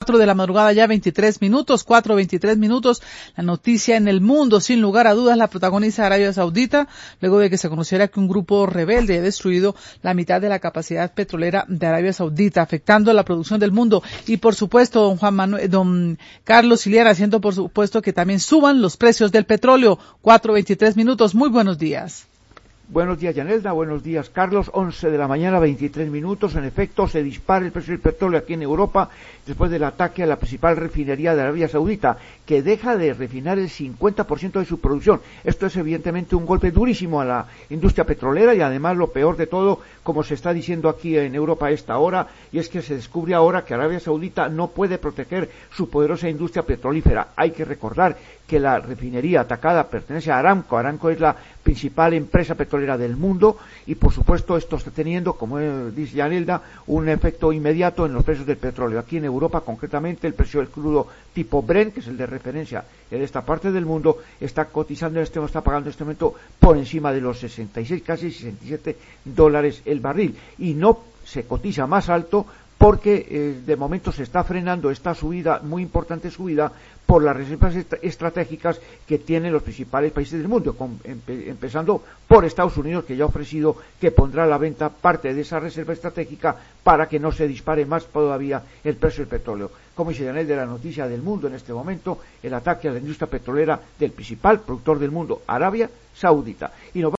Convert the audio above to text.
4 de la madrugada ya 23 minutos, 4:23 minutos. La noticia en el mundo, sin lugar a dudas, la protagoniza Arabia Saudita, luego de que se conociera que un grupo rebelde ha destruido la mitad de la capacidad petrolera de Arabia Saudita, afectando la producción del mundo. Y por supuesto, don Carlos Iliana, haciendo por supuesto que también suban los precios del petróleo. 4:23 minutos. Muy buenos días. Buenos días, Yanelda. Buenos días, Carlos. 11 de la mañana, 23 minutos. En efecto, se dispara el precio del petróleo aquí en Europa después del ataque a la principal refinería de Arabia Saudita, que deja de refinar el 50% de su producción. Esto es evidentemente un golpe durísimo a la industria petrolera y además lo peor de todo, como se está diciendo aquí en Europa a esta hora, y es que se descubre ahora que Arabia Saudita no puede proteger su poderosa industria petrolífera. Hay que recordar que la refinería atacada pertenece a Aramco. Aramco es la principal empresa petrolera del mundo y por supuesto esto está teniendo, como dice Yanelda, un efecto inmediato en los precios del petróleo. Aquí en Europa concretamente el precio del crudo tipo Brent, que es el de referencia en esta parte del mundo, está cotizando está pagando en este momento por encima de los 66, casi $67 el barril, y no se cotiza más alto porque de momento se está frenando esta subida, muy importante subida, por las reservas estratégicas que tienen los principales países del mundo, empezando por Estados Unidos, que ya ha ofrecido que pondrá a la venta parte de esa reserva estratégica para que no se dispare más todavía el precio del petróleo. Como dice Daniel de la noticia del mundo en este momento, el ataque a la industria petrolera del principal productor del mundo, Arabia Saudita. Y